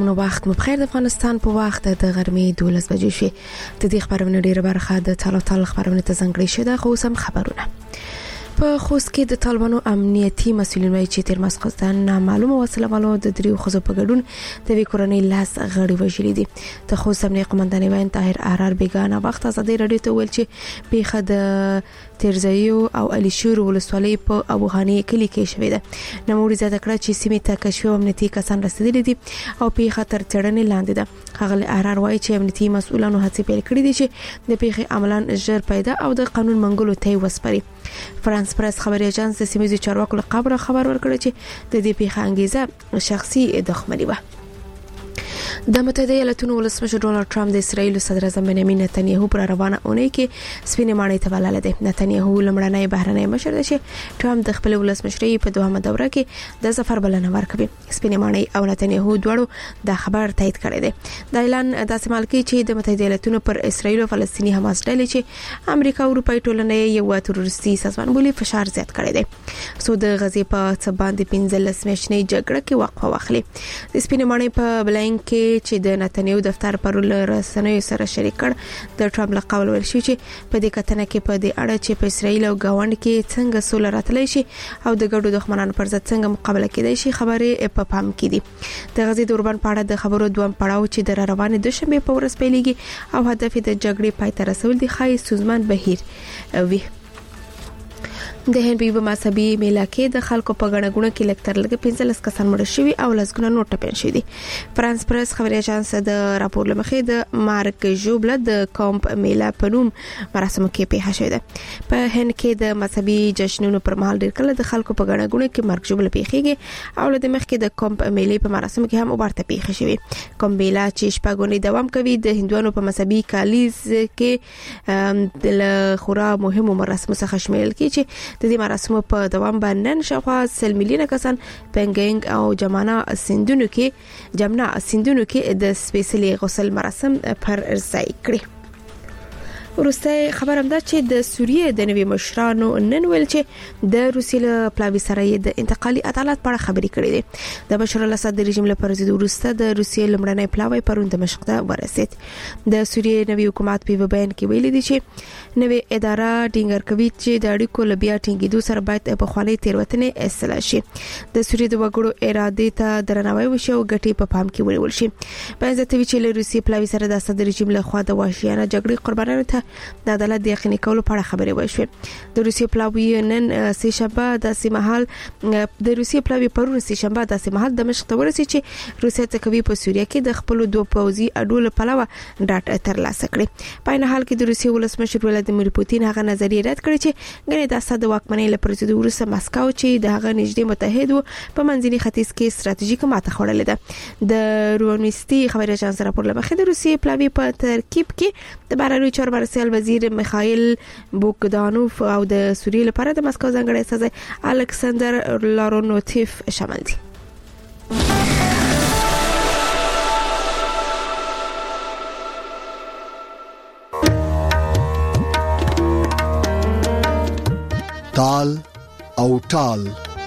ګرانو وخت مو بخیر. د افغانستان په وخت د غرمې 12 بجې شوې. د دې خبرونه ډیره برخه د تعال خبرونه ته ځانګړې شوه. خو سم خبرونه په خوست کې د طالبانو امنیتي مسؤلین وايي چې تیر ماسخوتن معلومه وسله والو د دریو خزو په ګډون د وکورنۍ لاس غړي وژلي دي. د خوست امنیتي قومندان وین طاهر ارار بیگانه وخت ازادي رادیو ته ویل چې پیخه د تیرزایو او علي شور ولسوالۍ په ابوغاني کلی کې شوې ده. نوموړي زیاته کړه چې سیمې ته کشف امنیتي کسان رسیدلي دي او پیخه تر څېړنې لاندې ده. هغه ارار وايي چې امنیتي مسؤلانو هڅې پیل کړې دي چې د پیخه عملاً ژر پیدا او د قانون منګولو ته وسپاري. فرانس پریس خبري اژانس د سیمې چارواکو له خبر ورکړ چې د دې پیښه انګیزه شخصي دښمني و. د متحده ایالاتونو ولسمشر ډونالد ټرمپ د اسرایل صدر اعظم بنیامین نتنیاهو پر روانه اونۍ کې سپینې ماڼۍ ته ولاړ دی. نتنیاهو لمړنۍ بهرنۍ مشر دی چې ټرمپ د خپل ولسمشرۍ په دوهمه دوره کې د سفر بلنه ورکوي. سپینې ماڼۍ او نتنیاهو دواړو دا خبر تایید کړی دی. د اعلان داسې مال کې چې د متحده ایالاتونو پر اسرایل او فلسطینی حماس ډلې چې امریکا او اروپای ټولنې یو تروریستي سازمان بولي فشار زیات کړی دی. سو د غزې په څه باندې 15 میاشتې جګړه کې وقفه واخلي. د سپینې ماڼۍ په بلنګ کې چې د نتنیاهو دفتر پر رسنیو سره شریک کړ د ټرمپ له قول ول شي چې په دې کتنه کې په دې اړه چې په اسرایل او غاوند کې څنګه سوله راتللی شي او د ګډو دښمنانو پر ضد څنګه مقابله کېدای شي خبرې په پام کې دي. د غزې د اوربند په اړه د خبرو دوم پړاو چې د روانې دوشنبه په ورځ پیلېږي او هدف د جګړې پای ته رسول دي خای سوزمان بهیر وي. د هند په مذهبي میله کې د خلکو په غړغړه کې لکتر لګ 15 کسان مړ شوي او لسګونه نور ټپيان شوي دي. فرانس پریس خبري اژانس د راپور لمخې د مارک جوبله د کامپ میله په نوم مراسم کې پیښه شوې ده. په هند کې د مذهبي جشنونو پر مهال ډېر کله د خلکو په غړغړه کې مارک جوبله پیښیږي او له مخکې د کامپ میله په مراسم کې هم وبارته پیښه شوې. کامپ میله چې شپږونی دوام کوي د هندوانو په مذهبي کالیز کې د خورا مهمو مراسمو څخه شامل کی چې د دې مراسمو په دوام باندې شاوخوا 100 میلیونه کسان پنګینګ او جمنا سندونو کې د سپیشلی غسل مراسم پر ځای کړی. ورسته خبرم ده چې د سوریې د نوي مشرانو نن ویل چې د روسیې له پلاوي سره د انتقالي عدالت په اړه خبرې کړې دي. د بشار الاسد د رژیم لپاره د ورسته د روسیې لمړنۍ پلاوي پرون د مشق ته ورسید. د سوریې نوي حکومت په بیان کې ویلي دي چې نوې اداره ډینګر کوي چې د اړیکو لبیا ټینګېدو سره باید په خوالي تیروتنې اصلاح شي. د سوریې د وګړو اراده ته درناوی وشي او ګټې په پام کې ونیول شي. باید ته چې له روسیې پلاوي سره د اسد رژیم له خوا د وحشیانه جګړې قربانانو ته د عدالت د یقیني کولو په اړه خبرې وشوې. د روسیې پلاوی نن سه شنبه د سیمهال د روسیې پلاوی پرون سه شنبه د سیمهال د مشق ته ورسید چې روسیې ته کوي په سوریه کې د خپل دوه پوځي اډو له پلوه ډاټ ترلاسه کړي. په نه حال کې د روسیې ولسمشر ولادیمیر پوتین هغه نظریه رد کړی چې غني د اسد واکمنۍ لپاره د روسیې مسکو چې د هغه نږدې متحد و په منځني ختیځ کې ستراتیژیک ماته خوړلې ده. د روانويستي خبري اژانس راپور لمخې د روسیې پلاوی په ترکیب کې د بهرنیو چارو مرسل وزیر میخائیل بوګدانوف او د سوریې لپاره د مسکو ځانګړی استازی الکساندر لارونوتیف شامل دي. تال او ټال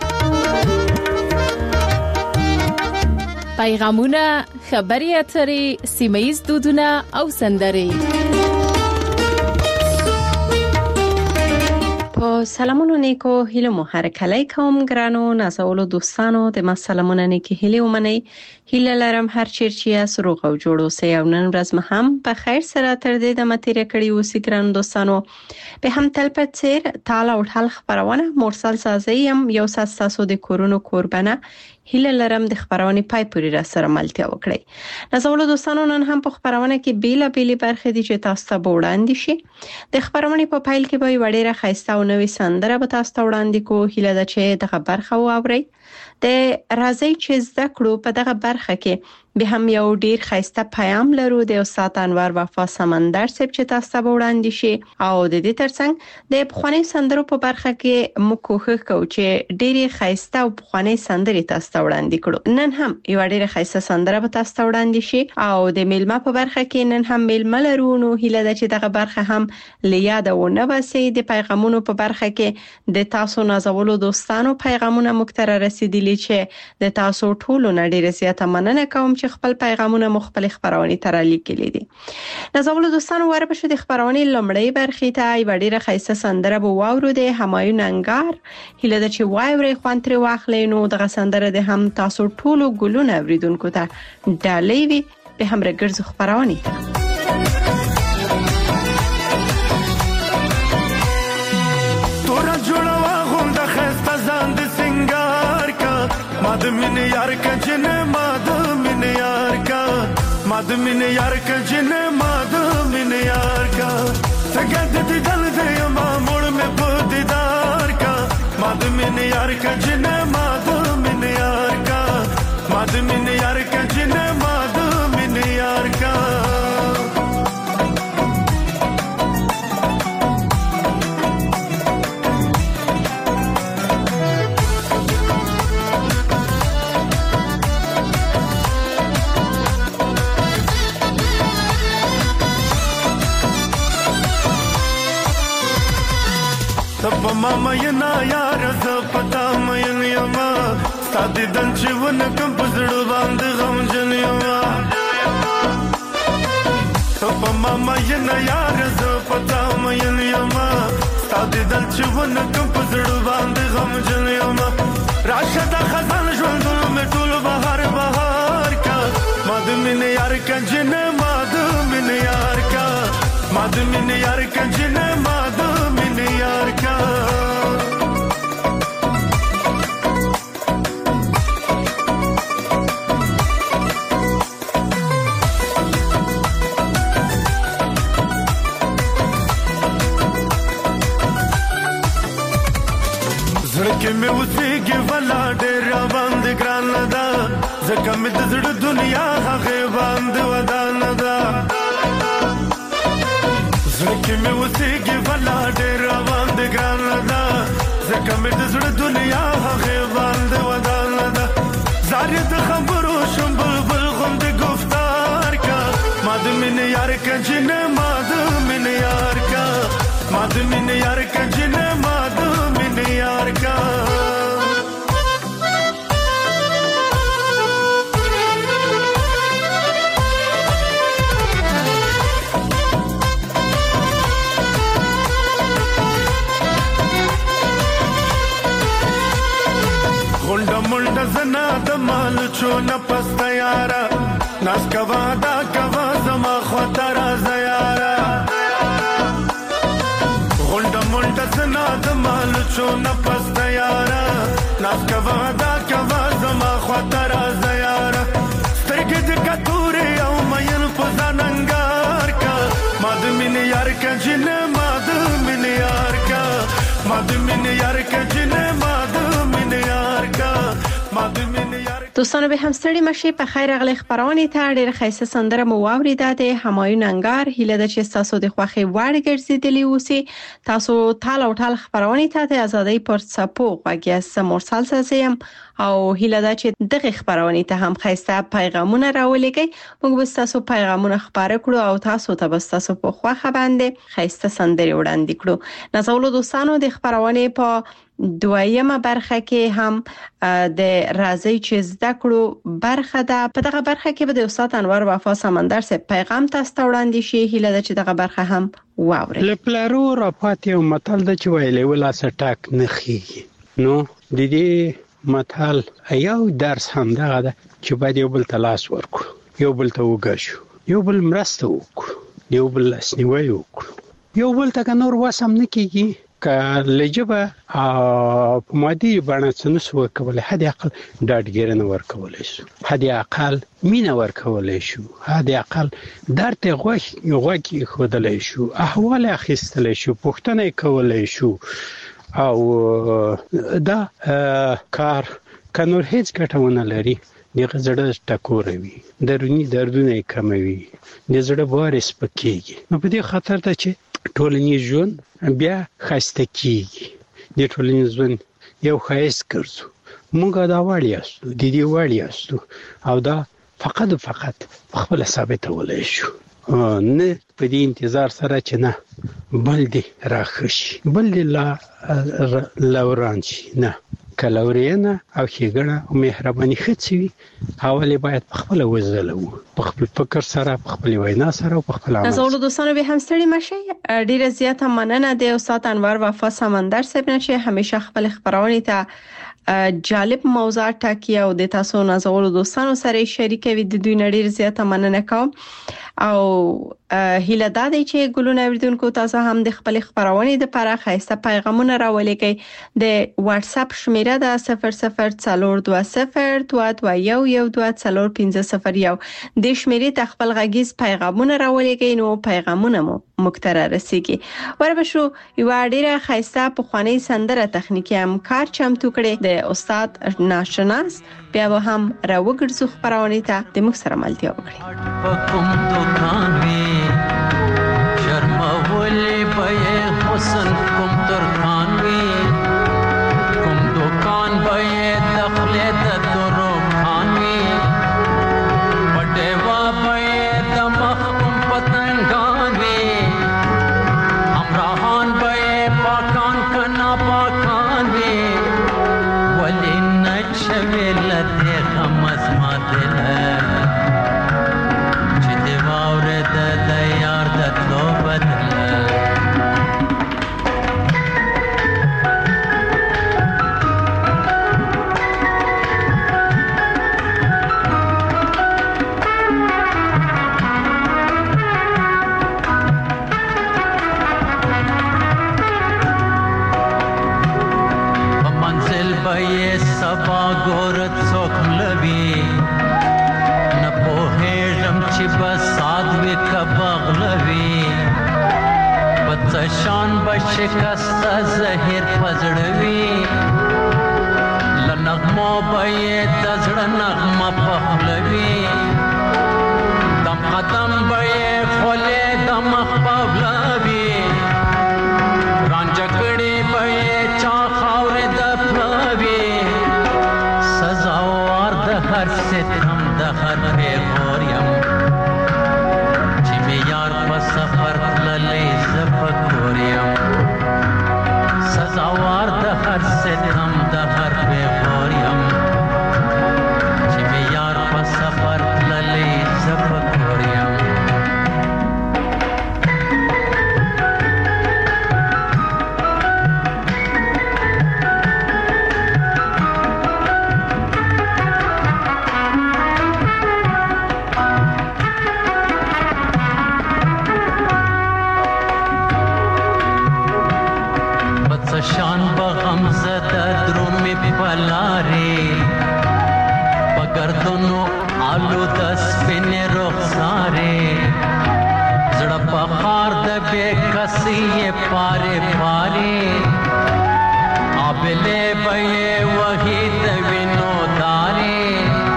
پیغامونه، خبري اترې، سیمایي دودونه او سندرې. سلامونه نیکو هیله مو هر کله کوم ګرانو نازولو دوستانو د ما سلامونه نیکی هیله ومني. هیله لرم هر چیرچیا سروغ او جوړو سي او نن ورځ مهم په خیر سره تر دې د متیره کړي وسی ګران دوستانو. به هم تل پڅیر تال او ټال خبرونه مرسل سازیم یو ساسو د کورونو قربانه هیله لرم د خبرونه پای پوری را سره ملتیا وکړي. نازولو دوستانو نن هم په خبرونه کې بیلا بیلی برخه دي چې تاسو ته وړاندې شي. د خبرونه په فایل کې به وړه خایسته او نوې سندره به تاسو ته وړاندې کو. هیله ده چې دغه برخه واورئ. د راځي چې زده کړو په دغه برخه کې به هم یو ډیر خایسته پیام لرو د استاد انور وفا سمندر صاحب چې تاسو ته وړاندې شي او د دې ترڅنګ د پخوانی سندرو په برخه کې مو کوښښ کوو چې ډیره خایسته او پخوانی سندرې تاسو ته وړاندې کړو. نن هم یو ډیره خایسته سندره به تاسو ته وړاندې شي او د میلمه په برخه کې نن هم میلمه لرو. نو هیله ده چې دغه برخه هم لیادونه بسي. د پیغامونو په برخه کې د تاسو نازولو دوستانو پیغامونه مختره رسیدلی چې د تاسو ټولو نه ډیره زیاته مننه کوم چې چې خپل پیغامونه مخبل خبرونه تر لیکلي دي. نازولو دوستانو ورپښه د خبرونه لمړی برخې ته یو ډیره خیسته سندره بو واورو د همایون انګار هله د چې وایوري خوانتري واخلې نو د سندره د هم تاسو ټولو ګلونه اوریدونکو ته ډالۍ وي به هم راګرځو خبرونه ته. تورا جوړوا غوند خسته ځان د سنگار کا ماد من یار کا جن ماد من یار کا ماد من یار کا جن ماد من یار کا سګد د دل د ما مړ مې په دیدار کا ماد من یار کا جن ماد من یار کا ماد من یار کا جن ماد من یار کا تب ماما ینا یار ز پتا مې یما ستادي دل چون کم پزړ باندې غم جن یما تب ماما ینا یار ز پتا مې یما ستادي دل چون کم پزړ باندې غم جن یما راشد خزان ژوند مې ټول بهار بهار کا ماد من یار کا جن ماد من یار کا ماد من یار کا جن ماد من یار کا زړه مې اوسېږي ولا ډېر باندې ګران ده ځکه مې د زړه دنیا هغه باندې ودان ده زړه مې اوسېږي ولا ډېر باندې ګران ده ځکه مې د زړه دنیا هغه باندې ودان ده زاري د خبرو شم بلبل غوندې گفتار کا ماد من یار کا جن ماد من یار کا ماد من یار کا جن ماد من یار کا غونډه منډه زنا د مال چون پست یارا ناس کوا دا کوا زما خطر زیارا غونډه منډه زنا د مال چون پست یارا ناس کوا دا کوا زما خطر زیارا سترګې د کتورې او مېن په ځاننګار کا ماد من یار کا جن ماد من یار کا ماد من یار کا جن ماد من یار کا ماد من یار. دوستانو به هم ستړي مشي په خیر غلي خبرونه ته ډېر خیسه سندره مو واوریده د همایون انګار هله د چې تاسو د خوخي وړ ګرځیدلی اوسي تاسو تال او تال خبرونه ته د ازادۍ پر څپو غوږی سمورسال ساسیم او هله د چې دغه خبرونه ته هم خیسه پیغامونه راولېږي موږ به تاسو پیغامونه خبره کړو او تاسو ته به تاسو په خوخه باندې خیسه سندره وړاندې کړو. نازولو دوستانو د خبرونه په دویمه برخه کې هم د راځي چې زده کړو برخه ده. په دغه برخه کې به د استاد انور وفا سمندر سره پیغام تاسو ته وړاندې شي هله د چې دغه برخه هم واوري. لپلارو راپاتې او متل د چې ویلې ولا سټاک نخي نو د دې متل یو درس هم دغه ده چې باید یو بل تلاش ورکړو یو بل ته وګاشو یو بل مرسته وکړو یو بل اسنیوي وکړو یو بل ته نور وسم نه کیږي که لجبه په مادي باندې څنګه ورکول هدي عقل ډاډګیرنه ورکول شو هدي عقل مینه ورکول شو هدي عقل درته غوږی خودل شو احوال اخیستل شو پوښتنه کول شو او دا کار کنور هیڅ ګټونه لري دغه زړه ټکوروي درونی دردونه کموي د زړه بار سپکیږي نو په دې خاطر ته چې ټولنیز ژوند بیا خسته کیږي د ټولنیز ژوند یو خاص ګرځو موږ دا وړیاستو د دې وړیاستو او دا فقط خپل ثابتولای شو نه په دې انتظار سره چې نه بل دې راخشي بل دې لا لورانشي نه کلورینه او ښېګڼه او مهرباني خڅوي حواله باید په خپل وزلو په خپل فکر سره په خپل وینا سره او په خپل عمل نازولو دوستانو به هم ستړي مشي ډیره زیاته مننه د استاد انور وفا سمندر صاحب نشه همیشه خپل خبرونه ته جالب موضوع ټاکي او د تاسو نازولو دوستانو سره شریکوي د دوی نړۍ زیاته مننه کوم او هیله دا دی چې ګلونه اوریدونکو تاسو هم د خپل خبرونه د لپاره خاصه پیغامونه راولېږئ د واتس اپ شمیره د 0040202212401501 د شمیرې ته خپل غږیز پیغامونه راولېږئ نو پیغامونه مو مکتره رسیږي وربه شو یو ډیره خاصه په خواني سندره تخنیکی همکار چمتو کړي د استاد ناشناس بیا به هم راوګرځو خبرونه ته د مخ سره ملتیا وکړي شرمولی بے حسن کم ترکانوی کم دکان بے دخلت دروکانوی بڑیوا بے دمخ کم پتنگانوی امراحان بے پاکان کنا پاکانوی ولی نچوی لدے غمز ما دل ہے شان بشکست زهر پزړوي لنغمو به دزړه نغمه پخلوي دم قدم به خله دم خپلوي رانجکړي به چا خاور د پلوي سزاوار د هر ستم د هر غوریم چې می یار په سفر تللې سزاوار د هر ستم د هر غوریم چې می یار په سفر تللې زفکوریم شان بغم زده درومی پلاری پگردنو آلو دسپین رخساری زڑا بخار ده بے کسی پاری پاری آبلے بے وحی دوینو داری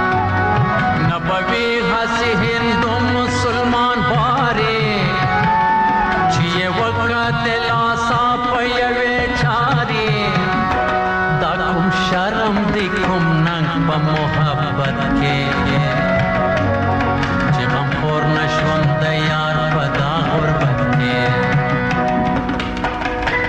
نبوی حسی ہندو مسلمان باری چیئے وقت لاسا پیوے شرم دی کوم ننګ په محبت کې چې غم خور نشوم د یار په دا غربت کې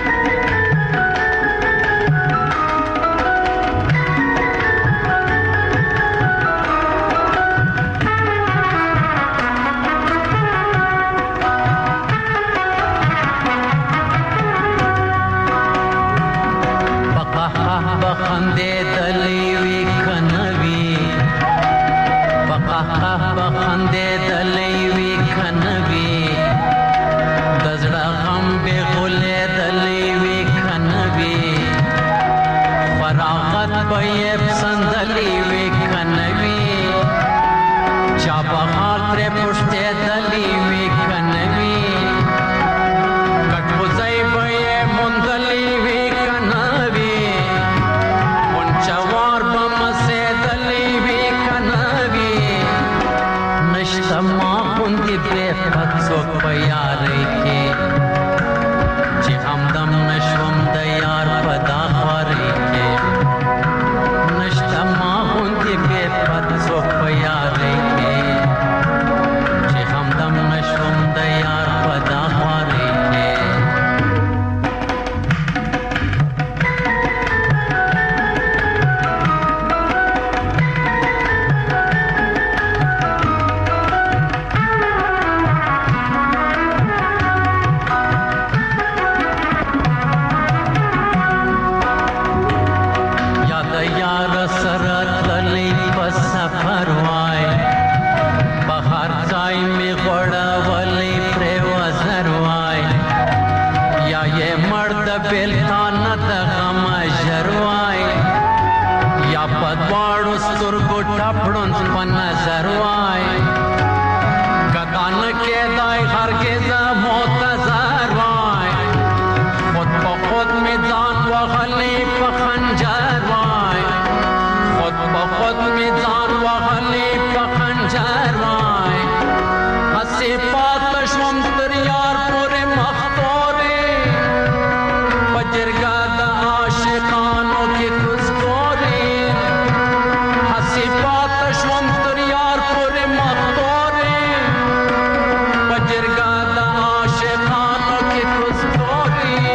بیلتان د غم ژروای یا پدواړو سترګو ټپړون په نظر وای کدان کېدای هرګز معتذر وای خود په خود می ځان وغلی په خنجر وای خود په خود می ځان وغلی په خنجر وای هسې پاتې شوم تر یار پورې مختورې په جرګه د عاشقانو کې کوزګورې هسې پاتې شوم تر یار پورې مختورې په جرګه د عاشقانو کې کوزګورې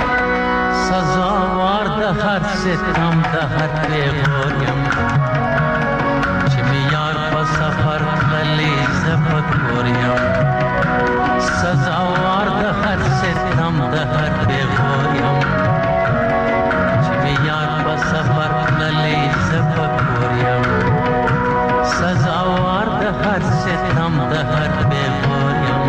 سزاوار د هر ستم د هر پیغور یم چې مې یار په سفر تللی زه په کور یم سزاوار د هر ستم د هر پیغور یم چې مې یار په سفر تللی زه په کور یم سزاوار د هر ستم د هر پیغور یم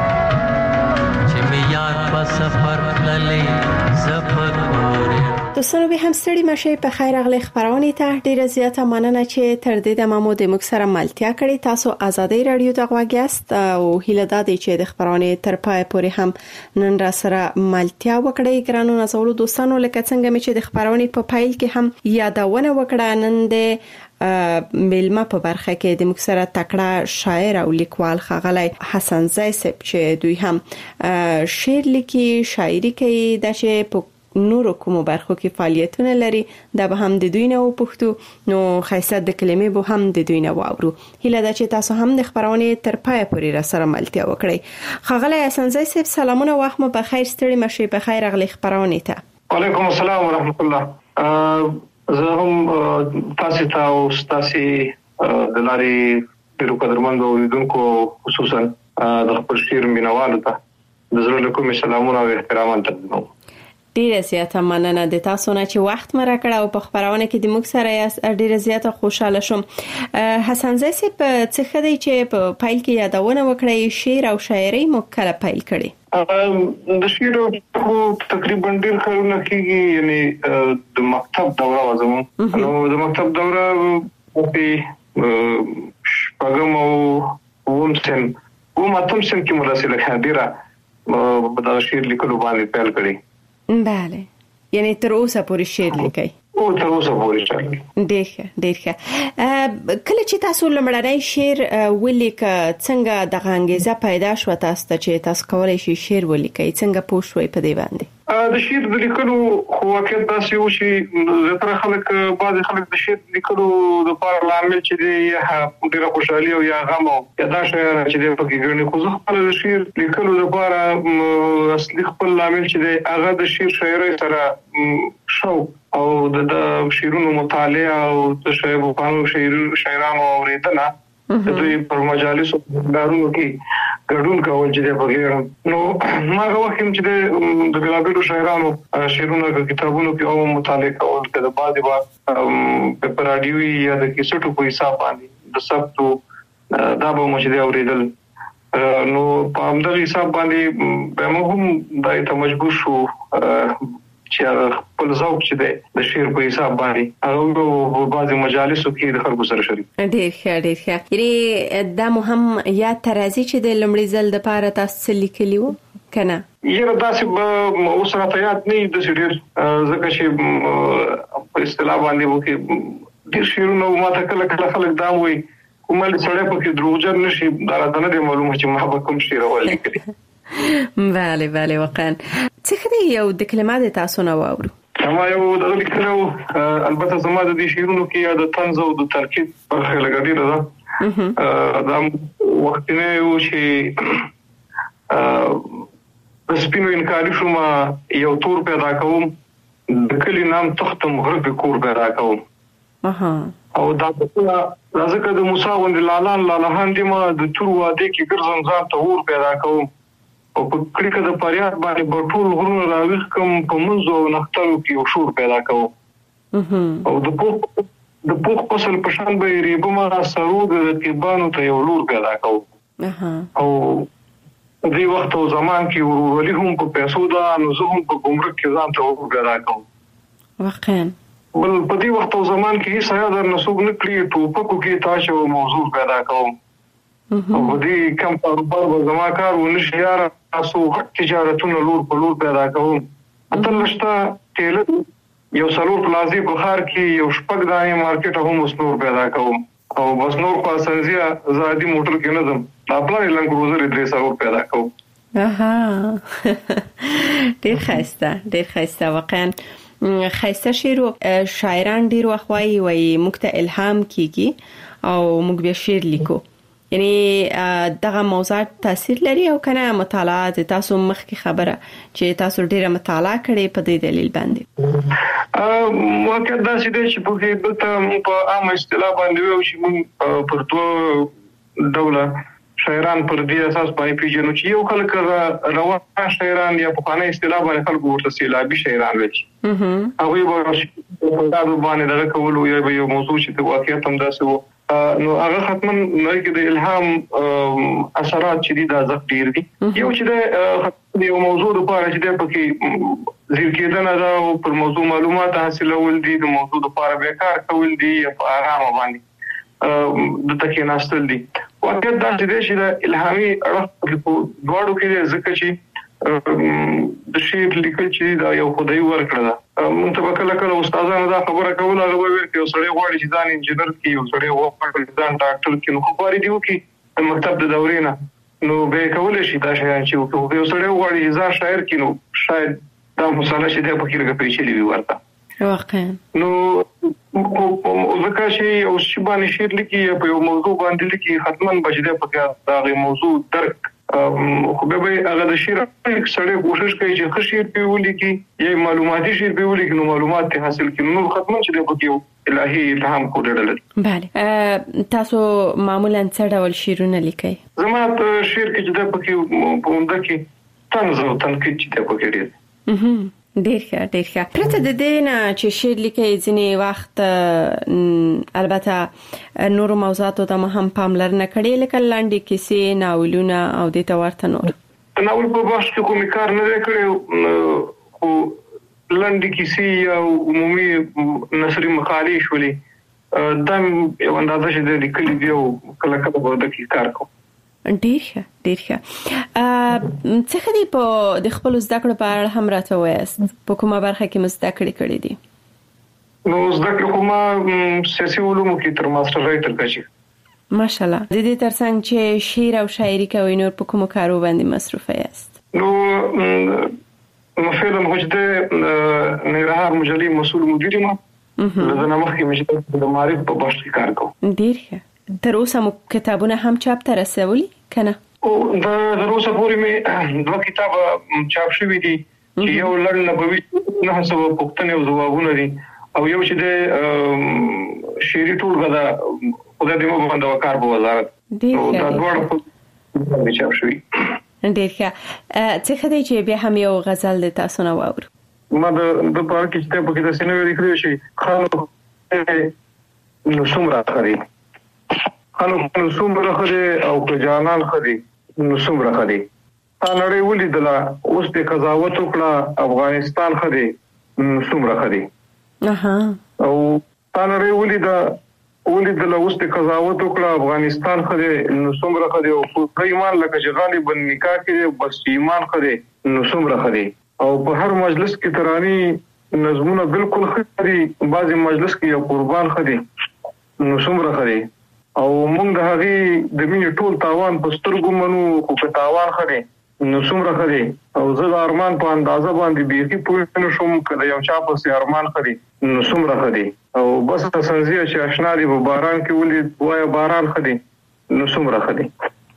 چې مې یار په سفر تللی زه په کور یم. دوستانو به هم ستړي مشه په خیر اغلی خبرونه ته ډیره زیاته مننه چې تر دې د مامو د مک سره ملتیا کړی. تاسو ازادي رادیو ته غواګیاست او هیله ده چې د خبرونه تر پای پورې هم نن را سره ملتیا وکړئ. ګرانو نازولو دوستانو لکه څنګه چې د خبرونه په پایل کې هم یادونه وکړه نن د ملما په برخه کې د مکسره تکړه شاعر او لیکوال ښاغلی حسن زئی صاحب چې دوی هم شعر لیکي شاعري کوي د چې په نورو کومو برخو کې فعالیتونه لري دا به هم د دوی نه وپوښتو نو خیسات د کلمې به هم د دوی نه واورو. هیله ده چې تاسو هم د خبرونه تر پای پورې را سره ملتیا وکړئ. ښاغلی حسن زئی صاحب سلامونه وخت مو بخیر ستړي مشه په خیر اغلی خبرونه ته. وعلیکم السلام ورحمت الله. زه هم تاسو ته او تاسو د لاري ډیرو قدرمن اوریدونکو خصوصا د خپل شعر مینوالو ته د زړه له کومې سلامونه او احترامات تقدیموم. ډیره زیاته مننه د تاسو نه چې وخت مې راکړ او په خبرونه کې د موږ سره یاست. ډیره زیاته خوشاله شوم. حسن زئی صاحب څه خدای چې په پایل کې یادونه وکړې شعر او شاعري مو کله پایل کړي؟ د شعر تقریبا ډیر کارونه کیږي یعنی د مکتب دوره وزمو نو د مکتب دوره په شپږم او اومسن کې مرسله خاطره د شعر لیکلو باندې پیل کړی. بله یعنی تر اوسه پورې شعر لیکي؟ او تر اوسه پورې شعر ډېر ښه. کله چې تاسو لمړنی شعر ولیک څنګه د غانګیزه پیدا شو تاسو ته چې تاسو کولای شئ شعر ولیکئ څنګه پوښوي په دې باندې؟ د شعر د لیکلو خو واقعیت داسې و چې زیاتره بعض خلک د شعر لیکلو د لپاره لامل چې دی یا ډیره خوشحالي او یا غم او یا دا شی چې دی پکې ګڼي. خو زه خپل د شعر لیکلو لپاره اصلي خپل لامل چې دی هغه د شعر شاعرۍ سره شوق او د شعرونو مطالعه او د شاعرانو اوریدنه د دوی پر مجالسو دارونو کې ګډون کول چې د بغیر نو ما وخت چې د بلابلو شاعرانو شعرونو په کتابونو کې او مطالعه کول د بعضي په رادیو یا د کیسټو په حساب باندې د سبتو دا به مو چې اوریدل نو په همدغه حساب باندې به موږ هم دای ته مجبور شو چې خپل ذوق چې د شعر په حساب باندې هغه بعضي مجالسو کې د خلکو سره شریک. ډېر ښه یعنی دا مهم یا ترازی چې د لمړي ځل د پاره تاسو لیکلی وو کنه؟ یره داسې اوس راته یاد نه د شعر ځکه چې په اصطلاح باندې وو کې د شعرونو ماته کله خلک دا وایي کومل سره په کې دروغجن نشي دا راته نه معلومه چې ما به کوم شعر ولیکلی. بله واقعا څه دی یو د کلمات تاسو نه واورو؟ ما یو د لیکلو البته زما د دې شعرونو کې د طنز او د ترکیب برخه لګیدل ده. دا وخت نه و چې سپینو انکاري شوم یو تور پیدا کوم د کلی نام تختم غرب کور پیدا کوم او دا ځکه د موسی غوندې لالهان دي ما د تور واده کې ګرځم ځان ته اور پیدا کوم او په کلیکه د پریاد باندې بټول غرونه راويخ کوم په منځو او نختلو کې یو شور پیدا کوم او د پوخ فصل په شان به ریبه ما سرود د کیبانو ته یو لور پیدا کوم او دې وخت او زمان کې ورولي هم په پیسو دا نو زه هم په ګمرک کې ځان ته وګورم واقعا بل په دې وخت او زمان کې هیڅ یا در نسوګ نکړي ټوپکو کې تاسو موضوع پیدا کوم او دې کم کاروبار به زما کار ونشي یار تاسو غټ تجارتونه لور په لور پیدا کوم اتلشتا تیل یو سلور پلازي په خار کې یو شپږ دانې مارکیټ هم وسنور پیدا کوم او بس نور په اسانزیا زادي موټر کې نه زم خپل لنګ روزر درې سلور پیدا کوم ډېر خسته واقعا خسته شعر شاعران ډیر وخت وایي موږ ته الهام کیږي او موږ به شعر لیکو یعنی دغه موضوع تاثیر لري او کنه مطالعات تاسو مخکې خبره چې تاسو ډیره مطالعه کړې په دې دلیل باندې واقعا دا چې په کې دلته په عام اصطلاح باندې وایو چې موږ پر دوه ډوله شاعران پر دې اساس باندې پیژنو چې یو خلک روان شاعران یا په خانه اصطلاح باندې خلک ورته سیلابي شاعران وایي هغه به په دا باندې دغه کولو یا یو موضوع چې واقعا هم داسې وو نو هغه ختماً نو کې د الهام اثرات چې دي دا زغ ډیر دي یو چې د یو موضوع لپاره چې د پکې ذکر کېدنه دا پر موضوع معلومات حاصلول دي د موضوع لپاره به کار کول دي په آرام باندې د تکي ناستل دي واقعا دا چې د الهامي اړه په دواړو کې ذکر شي د شعر لیکل چې دا یو خدای ورکړه مونږ ته کله کله استادانو دا خبره کوله هغه وایي چې سړی غواړي چې ځان انجینر کی او سړی غواړي چې ځان ډاکټر کی نو خو غواړي دی چې مکتب د دورې نه نو به کولای شي دا شی چې یو سړی غواړي چې ځان شاعر کی نو شاید دا مسله چې د فکر کې پیچلې وي ورته واقعا نو ځکه چې او شی باندې شعر لیکي په یو موضوع باندې لیکي حتماً بچی په دا موضوع درک خو به هغه د شعر سره کوشش کوي چې ښه شعر په ولیکي یا معلوماتي شعر په ولیکي نو معلومات حاصل کړي نو حتماً چې د پکې الهي الهام کوډل بله تاسو معمولا څه ډول شعرونه لیکئ زما ته شعر کې چې د پکې په عمده کې طنز او تنقید چې د پکې ډیر ډیر ښه پرته د دې نه چې شعر لیکي ځینې وخت البته نور موضوعاتو ته هم پاملرنه کړې لکه لاندې کیسې ناولونه او د تورته نور ناول په باش کې کوم کار نه کړی خو لاندې کیسې او عمومي نثري مقالې شولې دا یو اندازه چې د لیکلي دی او کله کله به د کار کوم ډیر ښه څه خدي په د خپل زده کړو په اړه هم راته وایست په کومه برخه کې مزده کړې دي نو زده کړو کومه سیاسي علومو کې تر ماستر تر کچې ماشاءالله د دې ترڅنګ چې شعر او شاعري کوي نور په کومو کارو باندې مصروف یاست نو مثلا هوجده نهرهار مجلې مسؤل مدیر ما لږه مخکې مې د معرفت په بحث کې کار کوم ډیر ښه تر اوسه مو کتابونه هم چاپ ته رسولي کنه او دا تر اوسه پورې مې دوه کتاب چاپ شوي دي چې یو لړ نبوي نه څه پوښتنې او ځوابونه دي او یو چې د شعري ټولګه دا خدای دې مو باندې وکړ په وزارت او دا ډول چاپ شوي ډیر ښه څه خدای چې به هم یو غزل د تاسو نه واورو ما د پاره کې چې په کې د سینې لیکل شي خلک نو څومره خري خلک نو څومره خري او که جانان خري نو څومره خري نړۍ ولیدله اوس د قضاوت وکړه افغانستان خري نو څومره خري او نړۍ ولیدله اوس د قضاوت وکړه افغانستان خري نو څومره خري او په ایمان لکه چې غالبا نکاح کې بس ایمان خري نو څومره خري او په هر مجلس کې تراني نظمونه بالکل خري بعضي مجلس کې یو قربان خري نو څومره خري او موږ د هغه د مینې ټول تاوان په سترګو منو خو په تاوان خري نو څومره خري او زه د ارمان په اندازه باندې بیخي پوه نه شوم کله یو چا په سي ارمان خري نو څومره خري او بس سنځي چې آشنا دی په باران کې ولې وای باران خري نو څومره خري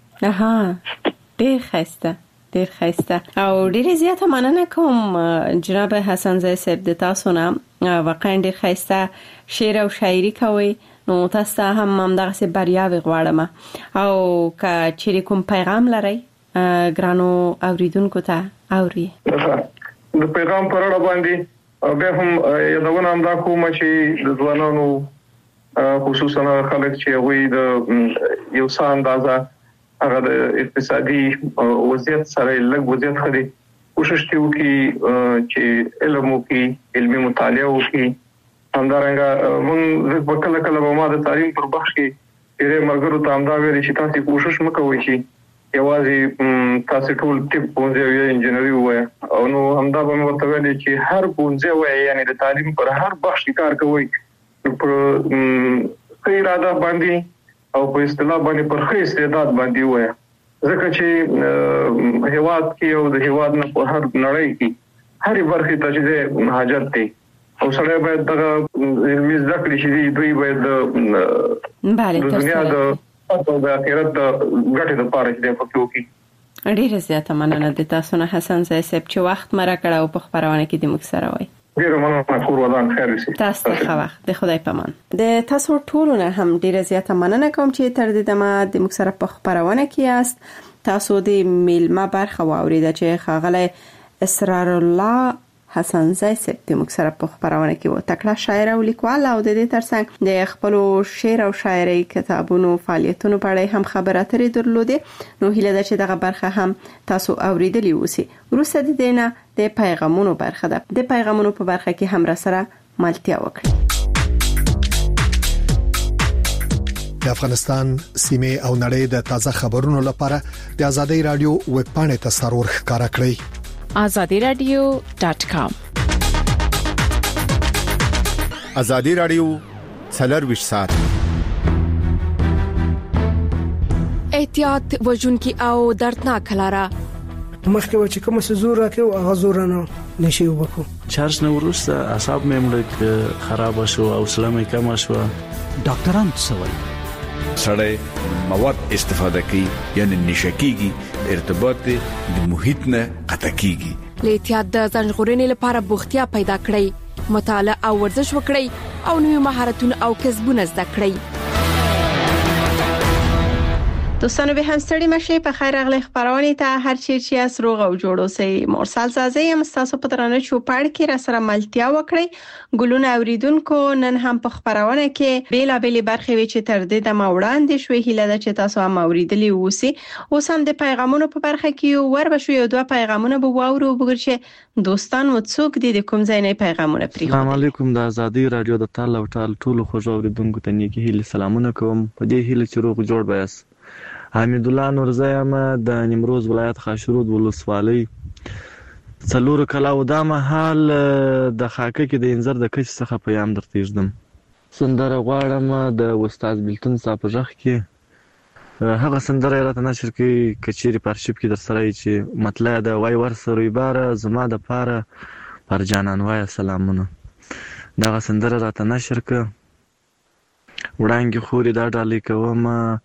ډیر خسته او ډیر زیاته مننه کوم جناب حسن زای صاحب د تاسو نه واقعا ډیر خسته شعر او شاعري کوي نو تاسو هم دغه بریاوي غواړم او که چیرې کوم پیغام لرئ ګرانو اوریدونکو ته اوري د پیغام پر اړه باندې به هم یادونه هم دا کوم چې د ځوانانو خصوصا خلک چې وي د یو څه اندازه هغه د اقتصادي وضعیت سره لږ وضعیت خري کوشش کوي چې علم وکړي علمي مطالعه وکړي همدارنګه موږ په کله به ما د تعلیم پر بخش کې ډېر مرګرو ته همدا ویل چې تاسو کوشش وکوئ چې یوازې تاسو ټول طب پونځه یا انجینری وای او نو همدا به ورته ویل چې هر پونځه وای یعنی د تعلیم پر هر بخش کار کوي پر اراده باندې او په اصطلاح باندې پر خې استعداد باندې وای ځکه چې هیواد کې او د هیواد نه په هر نړۍ کې هر برخه ته چې حاجت دی او سره باید د علمي ذکر شي دوی باید د دنیا د او د اخرت د ګټې لپاره چې په کې وکړي. ډیره زیاته مننه د تاسو نه حسن زای صاحب چې وخت مرا کړه او په خبرونه کې د موږ سره وای. ډیره مننه کور ودان خیر شي. تاسو ښه وخت د خدای پامان. د تاسو ټولو نه هم ډیره زیاته مننه کوم چې تر دې دمه د موږ سره په خبرونه کې یاست. تاسو د میلمه برخه واورید چې خاغله اسرار الله حسن زای صاحب د موږ سره په خبرونه کې و تکړه شاعر او لیکوال او د دې ترڅنګ د خپل شعر او شاعري کتابونو فعالیتونو په اړه هم خبرې اترې درلودې. نو هیله ده چې دغه برخه هم تاسو اوریدلی اوسئ. وروسته د دینه د پیغامونو برخه ده. د پیغامونو په برخه کې هم را سره ملتیا وکړئ. د افغانستان سیمه او نړۍ د تازه خبرونو لپاره د ازادي رادیو ویب پاڼې ته سرور ښکارا کړئ. azadiradio.com ازادي رادیو څلور ساعت احتیاط وجونکي او دردناک لاره مخکې و چې کوم څه زور راکې او هغه زور نه نشي وکړو چارج نو ورسته اعصاب مې مړ خراب شو او سلامه کم شو. ډاکټران څه وایي؟ سړی مواد استفاده کوي یعنی نشکیږي ارتباط د محیط نه قطع کیږي. له احتیاط د ځنغورنې لپاره بوختیا پیدا کړئ، مطالعه او ورزش وکړئ او نوې مهارتونه او کسبونه زده کړئ. دوستانو به هم ستړي مشه په خیر اغلی خبرونه ته هر چیرې اس روغ او جوړ اوسئ. مرسل زازي هم تاسو په درانه چوپړ کې را سره ملتیا وکړئ. ګلونه اوریدونکو نن هم په خبرونه کې بیل بیل برخې وی چې تر دې د موړاندې شوې هیله ده چې تاسو هم اوریدلی اوسئ. اوس هم د پیغامونو په برخه کې ور بشو یو دوه پیغامونه به واورو وګورئ دوستان مو څوک دي د کوم ځای نه پیغامونه پریږدي. السلام علیکم د ازادي رادیو د ټال او ټول خوږ اوریدونکو ته نیکی هیله سلامونه کوم. په دې هیله چې روغ جوړ بیاس. حمید الله نورزایم د نیمروز ولایت خاشرود ولسوالۍ څلور کلاو د محل د خاکه کې د انځر د کچ څخه پیغام درته یږدم. سندره غواړم د استاد بلتون صاحب ژغ کې هغه سندره راته نشر کې کچيري پارشپ کې در سره چې مطلب د وای ور سره بار زما د پاره پر جانان وای سلامونه. دا سندره راته نشر کې وړاندې خوري دا ډالې کوم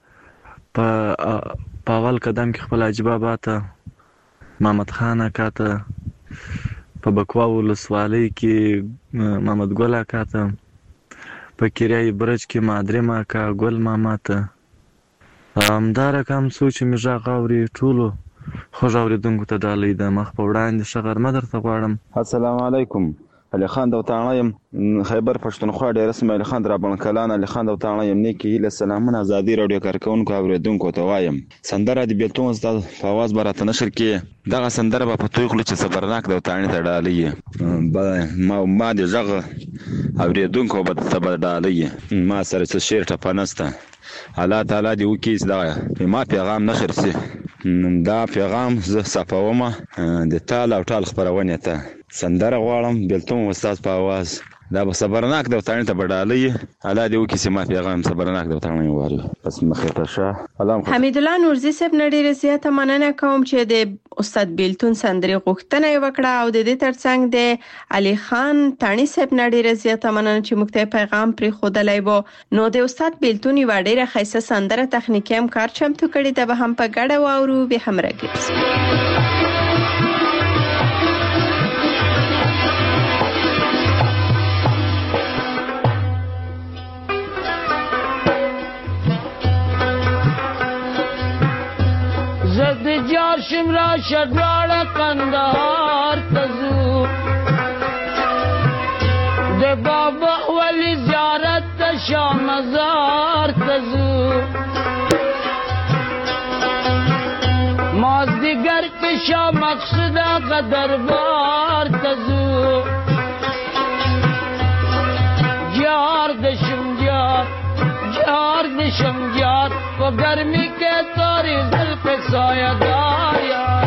په اول قدم کې خپل اجباباته محمد خان کاته په بکوا ولسوالۍ کې محمد ګل کاته په کریای برج کې مادرې ما کا ګل ماماته همدار کم سوچ می ژغوري ټولو خوږ اوریدونکو ته ډالۍ د مخ په وړاندې شغر مدر ته غواړم. السلام علیکم. علي خان دوتانه يم خیبر پښتونخوا ډیر اسم علي خان درابن کلان علي خان دوتانه يم نیکی له سلامونه ازادي رادیو کارکونکو اوریدونکو ته وایم سندره دی بیلتون استاد په आवाज براته نشر کې دا سندره په توي خلک چې صبرناک دوتانه ته ډالۍ ما دي ژغه اوریدونکو به صبر ډالۍ ما سره څه شعر ټپنسته الله تعالی دی وکي دا ما پیغام نشر سي دا پیغام ز صفومه د ټال او ټال خبرونه ته سندره غواړم بیلتون استاد په आवाज دا به صبرناک دوتانه ته بډالۍ الله دی وکي سما پیغام صبرناک دوتانه وایي پس مخه ته شه. حمید الله نورزي صاحب نړۍ رضایت مننه کوم چې د استاد بیلتون سندري غوښتنه وکړه او د دې ترڅنګ د علي خان تانی صاحب نړۍ رضایت مننه چې موږ ته پیغام پرې خودلای وو. نو د استاد بیلتون یو ډیره خیسه سندره تخنیکی هم کار چمتو کړی د به هم په ګډه واورو به هم راګي. زد جار شمرا شدوار قندهار تزو ده بابا ولی زیارت شاه مزار تزو شاه مقصد دربار تزو یار دشم یار و گرمی کے تاری زلف سایہ دار یار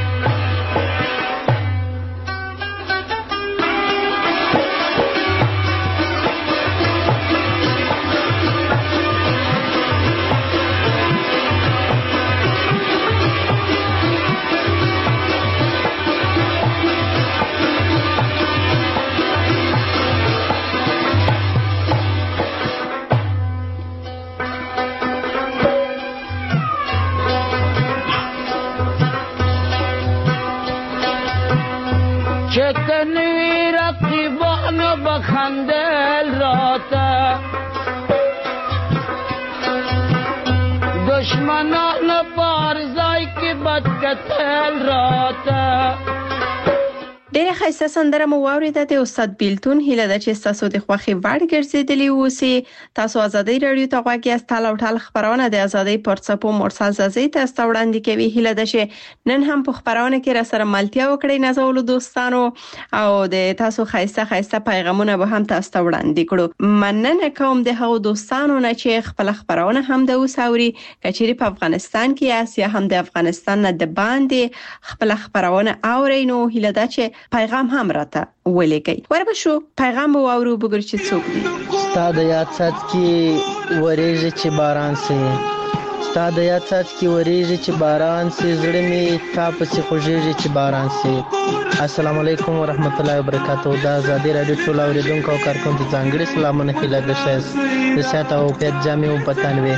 چتنوی رقیبان بخندل راتا دشمنان پارزای کی بدکتل راتا. ډېر ښایسته سندره مو واورېده د استاد بیلتون. هیله ده چې ستاسو د خوښې وړ ګرځېدلې اوسي. تاسو ازادۍ راډیو ته غوږ یاست. تال او ټال خبرونه د ازادۍ پر څپو مرسل زازۍ ته وړاندې کوي. هیله ده چې نن هم په خبرونه کې را سره ملتیا وکړئ نازولو دوستانو او د تاسو ښایسته پیغامونه به هم تاسو ته وړاندې کړو. مننه کوم د هغو دوستانو نه چې خپل خبرونه هم د اوساوري کچېرې په افغانستان کې یا هم د افغانستان نه د باندې خپل خبرونه اورئ. نو هیله ده چې پیغام هم راته ولیکئ. وربشو پیغام به واورو بګر چې څوک دی. ستا د یاد سات کې ورېږي چې باران سي، ستا د یاد سات کې ورېږي چې باران سي، زړه می تا پسې خوږېږي چې باران سي. السلام علیکم ورحمت الله وبرکاتہ. دا ازادي رادیو ټول اوریدونکو او کارکونکو ته ځانګړي سلامونه هیله ده د سات او پیت جامع او پتانوي.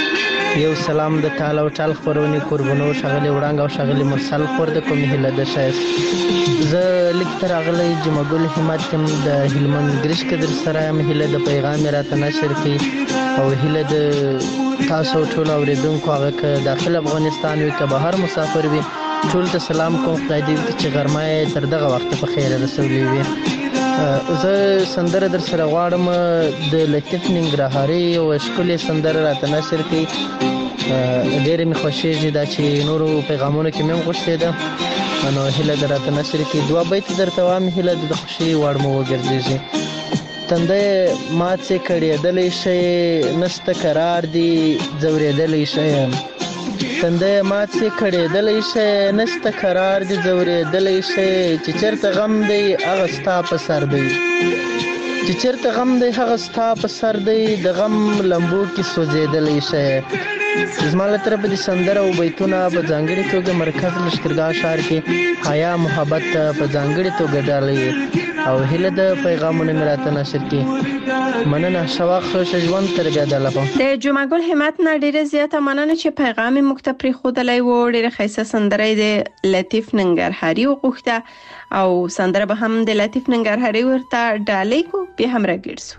یو سلام د ټال او ټال خبرونې قربانو شغلې وړاندې او شغلې مرسل خور د کوم هیله ده شایست. زه لیک تر اغلی جمعګل همت کوم د هلمند ګرش کې در سره یم. هیله د پیغام راته نشر کړي او هیله د تاسو ټول اوریدونکو هغه که داخل افغانستان وي که بهر مسافر وي ټول ته سلام کوم. خدای دې وکړي چې غرمه تر دغه وخت په خیر رسولې وي. زه سندره در سره غواړم د لطیف ننګرهاري او ښکلې سندره راته نشر کړي. ډېرې مې خوښېږي دا چې نورو پیغامونو کې مې هم غوښتې ده نو هیله ده راته نشر کړي. 2 بیت درته وایم هیله د خوښۍ وړ مو وګرځېږي. تندی مات څه کړېدلی شی نسته قرار دی ځورېدلی شی. تندی مات څه کړېدلی شی نسته قرار دی ځورېدلی شی. چې چېرته غم دی هغه ستا په سر دی، چې چېرته غم دی هغه ستا په سر دی. د غم لمبو کې سوځېدلی شی. زما له طرفه د سندره او بیتونه په ځانګړې توګه مرکز لښکرګاه ښار کې حیا محبت په ځانګړې توګه ډالۍ او هیله د پیغامونه مې راته نشر کړي. مننه. شواق خوش ژوند تر بیا د لپاره. د جمعګل همت نه ډیره زیاته مننه چې پیغام یې موږ ته پرېښودلی و. ډیره ښایسته سندره د لطیف ننګرهاري وغوښته او سندره به هم د لطیف ننګرهاري ورته ډالۍ کو. بیا هم راګرځو.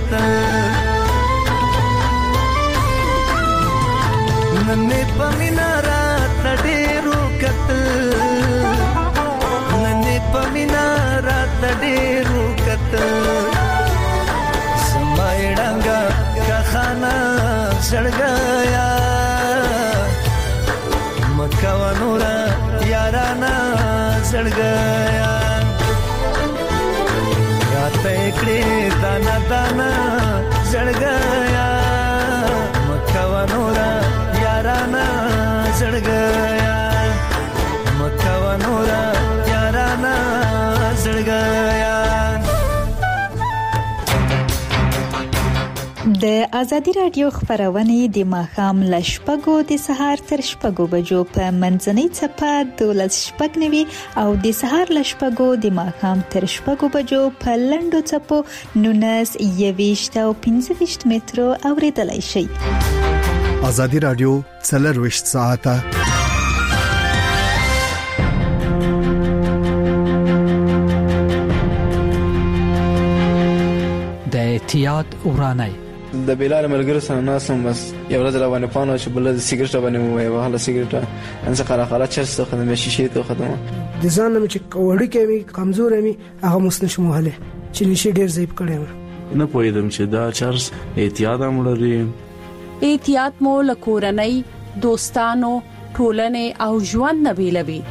کتل ننې په مینا رات ډېرو کتل ننې په مینا رات ډېرو کتل سمایډنګا کا خانا سړګیا مکوا نورا یارانا سړګیا رات کړې دانا دانا سړګیا مکوا نورا یارانا سړګیا مکوا نورا یارانا سړګیا د ازادي رادیو خبرونه د ماښام ل شپږو د سهار تر شپږو بجو په منځنۍ چپه 12:09 او د سهار ل شپږو د ماښام تر شپږو بجو په لندو چپو 19 او 15 مترو اوریدلای شي. ازادي رادیو 24 ساعته د احتیاط ورانه د بلال ملګرو سره ناسم بس یو ورځ روانه پانو چې بل د سیګریټ باندې مو وای وهله سیګریټ ان څه خلا چرته خدمه شیشه ته خدمه د ځان مې چې وړي کې کمزور مې هغه مسنه مهله چې نشي ډیر ضعیف کړم نه پوهیدم چې دا چرس احتیاط هم لري. احتیاط مو لکورنۍ دوستانو ټولنې او ژوند نه بیلوي.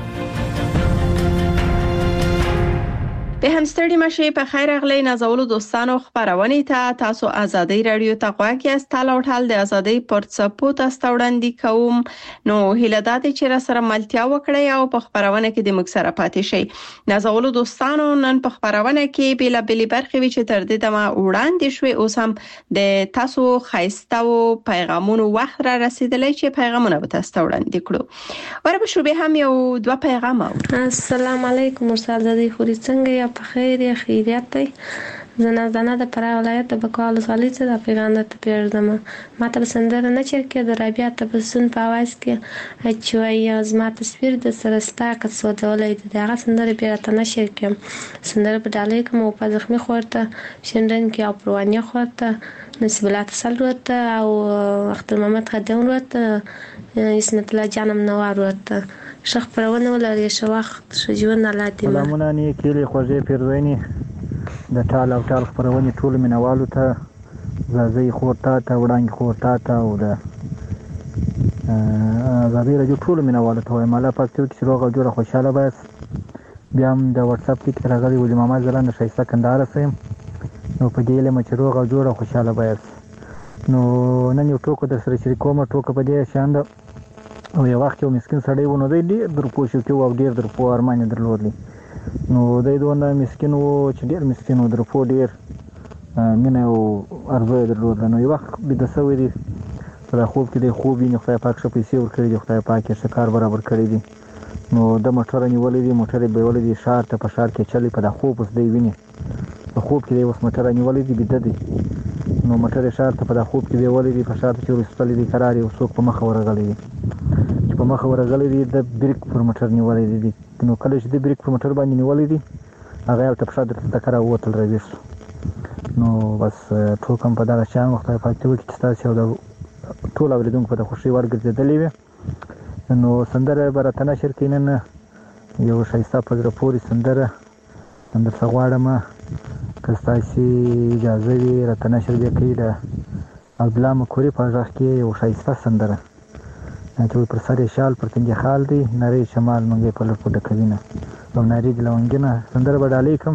به هم ستړي مشه په خیر اغلی نازولو دوستانو خبرونه ته تاسو ازادي رادیو ته غواړئ است تاسو ټول د ازادي پورتسپو تاسو وړاندې کوم نو هیله ده چې را سره ملتیا وکړئ او په خبرونه کې د مکسره پاتې شئ. نازولو دوستانو نن په خبرونه کې بیل بیل برخې چې تر دې دمه وړاندې شوي اوس هم د تاسو خایسته او پیغامونو وخت را رسیدلی چې پیغامونه به تاسو وړاندې کړو. ورته شو به هم یو دوه پیغام السلام علیکم مرسل زدي خوري څنګه په خیر یا خیریت دی زنه د پر ولایت د بکوال صالح څخه د پیغام ته پیژدم ماته سندره نه چرکه د رابعه تبسم په आवाज کې اچوي زما تصویر د سرستا کڅو دولې د هغه سندره بیا ته نه شرکم سندره په ډالې کوم په زخمي خورته شندن کې او پروانیا خورته نسب الله تسلط او اختر محمد خدام ورته اسمت الله جانم نوار ورته شخ پرونه ولري شو وخت شجون الله دې سلامونه نه کېلي خوځې پیرویني د ټال او ټال خبرونه ټول مینوالو ته زازي خورتا ته وړاندې خورتا ته او د زابې راجو ټول مینوالو ته مالا پاتې چې روغ او جوړه خوشاله بس بیا هم د واتس اپ کې راغلي ولې محمد زلان شایسته کندهار سم نو په دې له مچ روغ او جوړه خوشاله بس نو نن یو ټوکو د سره شریکومه ټوکو په دې شاند او یو وخت یو مسکین سړی ونه دی ډېر پوښتنه کوي او ډېر درپو ارمان درلودلی نو دای دونه مسکین وو چې ډېر مسکین و درپو ډېر مینه او ارزو درلود نو یو وخت به د سوي دی په خوب کې دی خوب یې خدای پاک شپې پیسې ور کړی دی خدای پاک یې شکار برابر کړی دی نو د موټر نیولې دی موټر به ولې دی شهر ته په شهر کې چلی په د خوب اوس دی ویني په خوب کې دی اوس موټر نیولې دی بده دی نو موټر شهر ته په د خوب کې دی ولې دی په شهر کې ورستلې دی قرار یو څوک په مخ ورغلی دی په مخ ورغلی دی د بریک پر موټر نیولې دی نو کله چې د بریک پر موټر باندې نیولې دی هغه ته په شاده تکرار ووتل راويس نو بس ټوکم په دغه شان وخت په پاتې وکړي چې تاسو د ټول اوریدونکو په خوشي ورګرځېدلې وي نو سندره برته نشر کینن یو شایسته په پوری سندره څغواړم کستاسي اجازه وي راته نشر وکړي د عبدالله مکوري په ځخ کې یو شایسته سندره چې پر سره شال پر تنګي خال دی نری شمال منګي په لور پټ کوینه او نری د لونګینه سندره بدالې کوم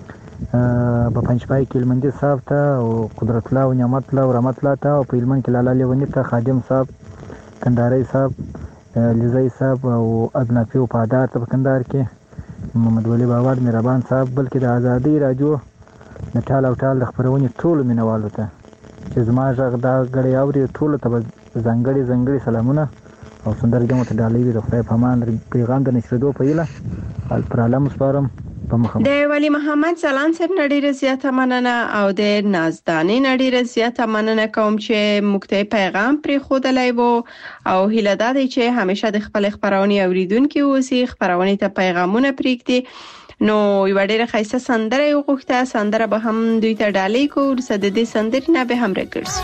په پنځپای کې لمندي صاحب ته او قدرت الله او نعمت الله او رحمت الله ته او په علمن کې لاله لیونی ته خادم صاحب کندهاري صاحب لزای صاحب او ادنافي او پادار ته کندهار کې محمد ولی باور مهربان صاحب بلکې د ازادي رادیو د ټال او ټال خبرونه ټول مینوالو ته چې زما ژغ دا غړي اوري ټول ته ځنګړي سلامونه او سندر جمع ته ډالې د خدای په امان پیغام د نشردو په ایله پر عالم سپارم د ولی محمد زلان صاحب نړۍ زیاته مننه او د نازدانې نړۍ زیاته مننه کوم چې مکته پیغام پر خودلای وو او هیله ده چې همیشه د خپل خبرونه اوریدونکو اوسې خبرونه ته پیغامونه پریږدي نو یو ډیره ښایسته سندره یې وغوښته. سندره به هم دوی ته ډالۍ کو. ورسته د دې سندرې نه به هم راګرځو.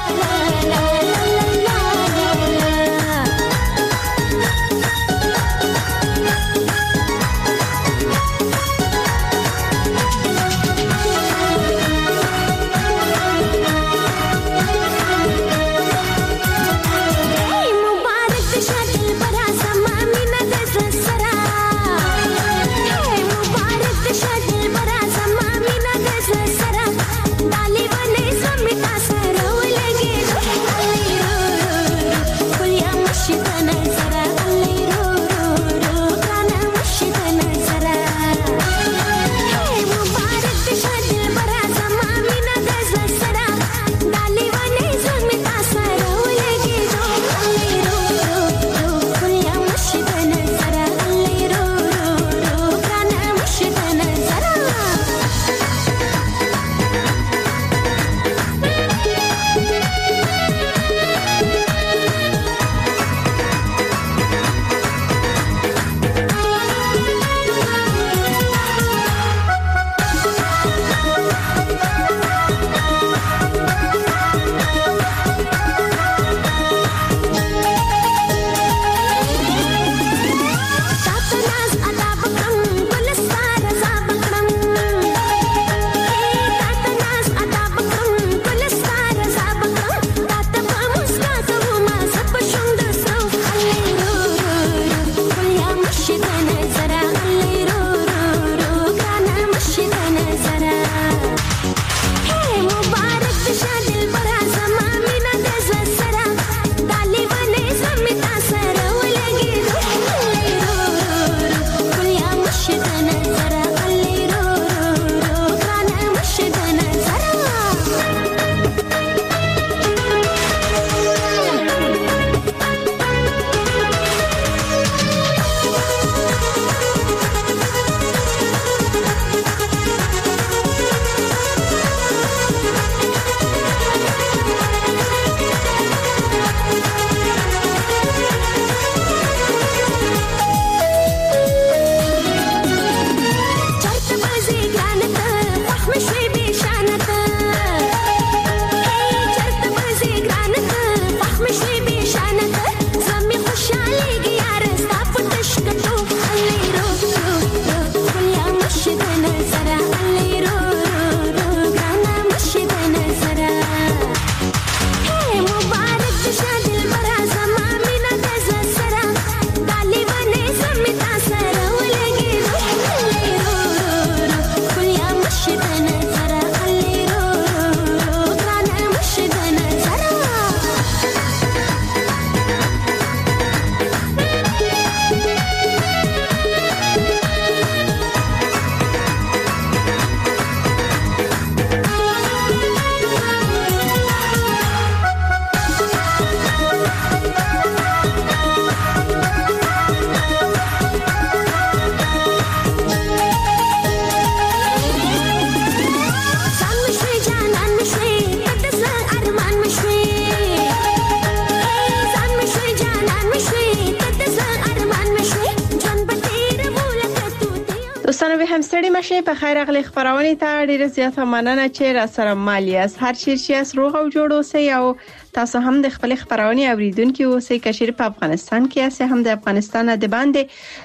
دوستانو به هم ستړي مشه. په خیر اغلی خبرونه ته ډیره زیاته مننه چې را سره مالی است. هر چیرې از روغ او جوړ اوسئ او تاسو هم د خپل خبرونه اوریدونکو اوسئ. کشیر په افغانستان کې است هم د افغانستان د باندې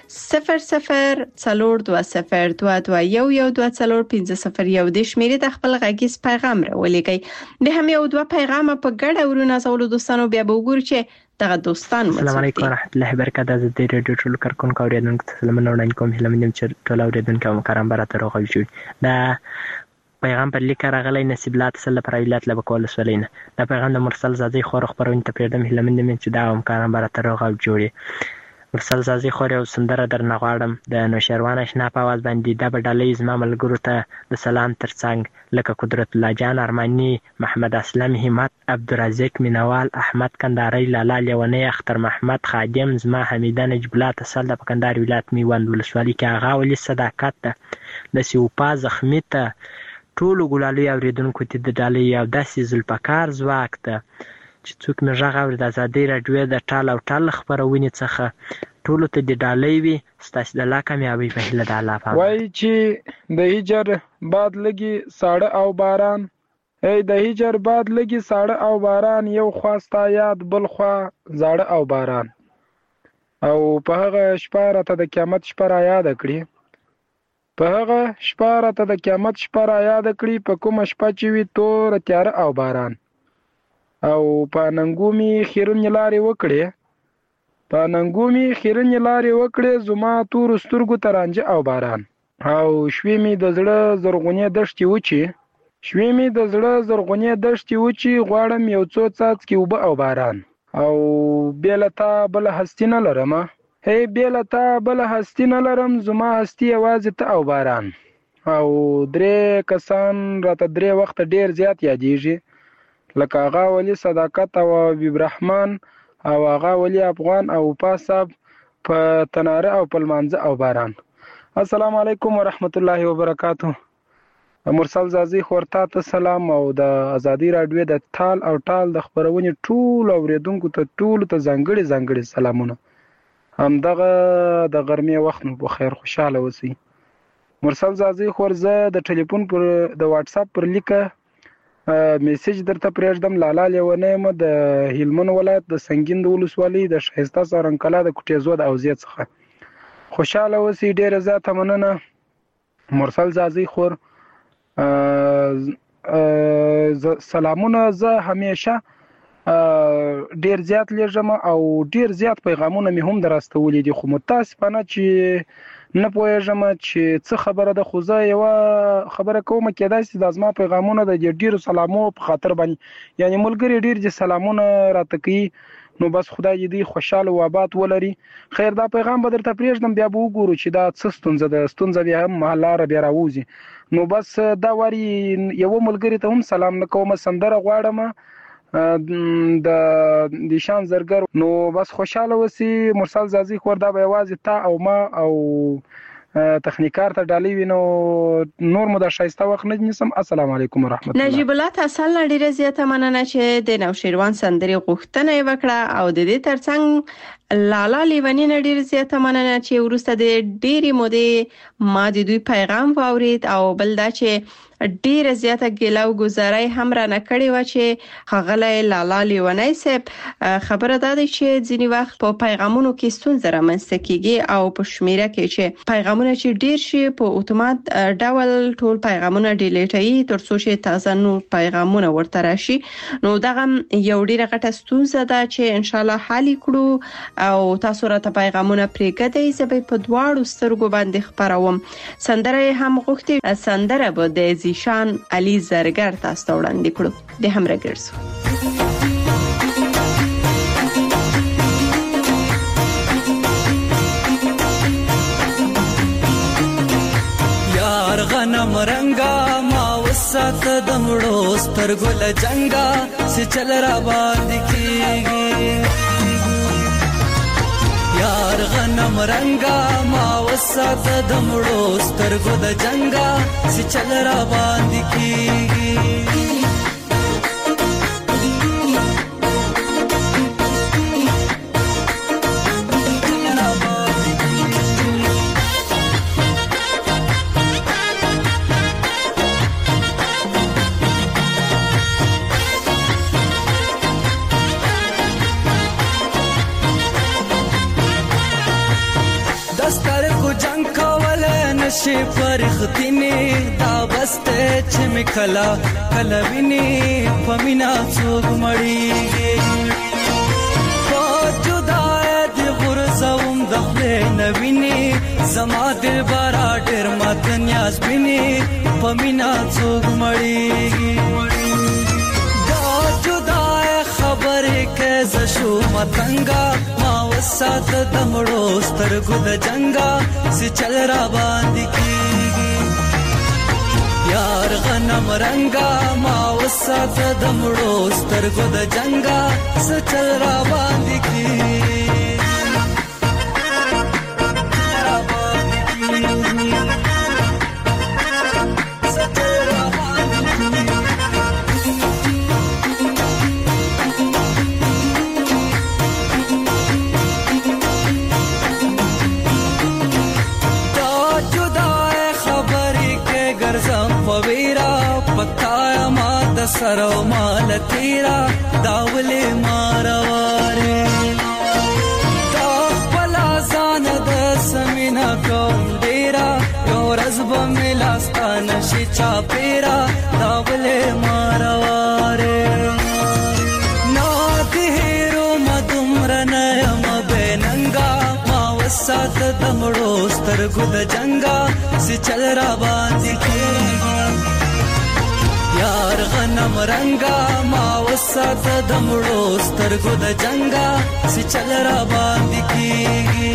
0042221221 د شمیرې د خپل غږیز پیغام راولېږئ. به هم یو دوه پیغام په ګډه ورونه زولو دوستانو بیا به وګورئ چې دغه دوستان السلام علیکم ورحمت الله وبرکاته. د دې ریډیو ټول کارکونکو اوریدونکو ته سلامونه وړاندې کوم. هیله مند چې ټول اوریدونکو مکرم برات راغلی شي. دا پیغام پر لیک راغلی نصیب الله تسل پر ویلات لبکول سولینه. دا پیغام د مرسل زادی خور خبرونه ته پیردم. هیله مند چې دا مکرم برات راغلی جوړي. مرسل زازی خور یو سندره در نغواړم د نوشروان آشنا په आवाज باندې د بدلې زما ملګرو ته د سلام ترڅنګ لکه قدرت الله جان ارمانی، محمد اسلم، همت، عبدالرزاق مینوال، احمد کنداری، لالا لیونی، اختر محمد خادم، زما حمیده نجیب الله تسل د کندهار ولایت میوند ولسوالۍ کې هغه ولې صداقت ته د سیوپا زخمی ته ټول ګلالي اوریدونکو ته د ډالۍ او داسې زلپکار ځواک ته چې څوک مې غږ اوري د ازادي راډیو د ټال او ټال خبرونه څخه ټولو ته د ډالۍ وي. ستاسو د لا کامیابی په هیله د الله په وای چې د هجر باد لګي ساړه او باران، د هجر باد لګي ساړه او باران، یو خواستا یاد بل خوا زاړه او باران. او په هغه شپه راته د قیامت شپه را یاد کړي، په هغه شپه راته د قیامت شپه را یاد کړي، په کومه شپه چې وي تور تیاره او باران. او په ننګو می خیرنې لارې وکړې، په ننګو می خیرنې لارې وکړې، زما تور سترګو ته رانجه او باران. او شوې می د زړه زرغونې دښتې وچې، شوې می د زړه زرغونې دښتې وچې، غواړم یو څو څاڅکي اوبه او باران. او بېله تا بله هستي نه لرم، بېله تا بله هستي نه لرم، زما هستي یوازې ته او باران. او 3 کسان راته 3 وخته ډېر زیات یادېږي، لکه هغه ولي صداقت او حبیب رحمان او هغه ولي افغان او پاساب په تناره او په لمانځه او باران. السلام علیکم ورحمت الله وبرکاتو. مرسل زازي خورتا ته سلام او د ازادي رادیو د ټال او ټال د خبرونې ټول اوریدونکو ته ټول ته ځانګړي سلامونه. همدغه د غرمې وخت مو په خیر خوشاله اوسئ. مرسل زازي خور زه د ټلیفون پر د واتس اپ پر لیکه میسج درته پرېږدم. لالا لیونی یم د هلمند ولایت د سنګین د ولسوالۍ د ښایسته سارنکلا د کوټې زود او زید څخه. خوشاله اوسئ، ډېره زیاته مننه مرسل زازي خور. سلامونه زه همیشه ډېر زیات لیږم او ډېر زیات پیغامونه مې هم دراستولي دي، خو متاسفانه چې نه پوهېږم چې څه خبره ده. خو زه یوه خبره کوم، کېدای شي دا زما پیغامونه د ډېرو سلامو په خاطر باندې، یعنی ملګري ډېر چې سلامونه راته کوي، نو بس خدای دې دوی خوشحاله و آباد ولري. خیر دا پیغام به درته پرېږدم، بیا به وګورو چې دا څه ستونزه ده، ستونزه بیا هم لاره بیا راوځي. نو بس دا واري یوه ملګري ته هم سلام نه کوم، سندره غواړم د شان زرګر. نو بس خوشاله اوسئ مرسل زازي خور. دا به یوازې تا او ما او تخنیکار ته ډالۍ وي، نو نور مو د ښایسته وخت نه نیسم. السلام علیکم ورحمت الله. نجیب الله تاسل ډیره زیاته مننه چې د نوشیروان سندري غوښتنه وکړه، او د دې ترڅنګ لالا لیونی نه ډیره زیاته مننه چې ورسته د ډېری مودې ما د دوی پیغام واورید، او بل دا چې ډیره زیاته ګیله او گزارای هم را نکړی و چې خغله لالا لیونی صاحب خبره ده چې ځینی وخت په پیغامونو کې ستونزه رامنځته کیږي، او په شمیره کې چې پیغامونه چې ډیر شي په اتومات ډول ټول پیغامونه ډیلیټي ترڅو چې تازه نو پیغامونه ورته راشي. نو دغه یو ډیره غټه ستونزه ده چې ان شاء الله حل کړو، او تاسو راته پیغامونه پرېږدئ، زه به په دواړو سترګو باندې خبروم. سندره هم غوښتي، سندره به د زیشان علي زرګر تاسو ته وړاندې کړو، د هم راګرځو. یار غنم رنگا ما وسات دمړو سترګو لجنګا چې چل را باندې کیږي. یار غنم رنگا ما وسات دمړو سترګو د جنگا چې چل را باندې کیږي. شي فرختینه دا بسته چې مکلا کلوینه پمینا څوک مړیږي. په جدای د غرزوم د خپل نوینه زما دل بارا ډیر مات نیاز بینه پمینا څوک مړیږي. دا جدای خبره کې ز شو متنګا ما وسات دمړو سترګو د جنگا چې چل را باندې کیږي. یار غنم رنگا ما وسات دمړو سترګو د جنگا چې چل را باندې کیږي. سر او مال تیرا داولې مارواره تا خپل ځان د سمینا کوم ډیرا یو ورځ به مې لاستانه شي چا پیرا داولې مارواره نا دې هیرو مدومر نه یم بننګا ما وسات د مړو سترګو د جنگا سي چل را باندې کېږي یار غنم رنگا ما وسات د مړو سترګو د جنگا سي چل را باندې کېږي